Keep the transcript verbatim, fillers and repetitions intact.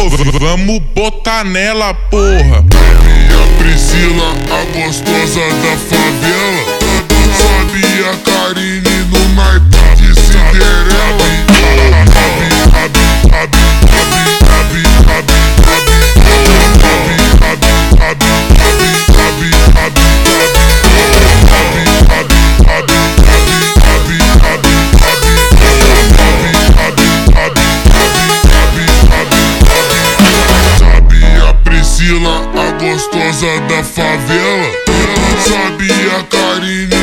Vamos botar nela, porra. Minha Priscila, a gostosa da favela. Sabe a Karine no naipe de Cinderela. A gostosa da favela. Sabe a Karine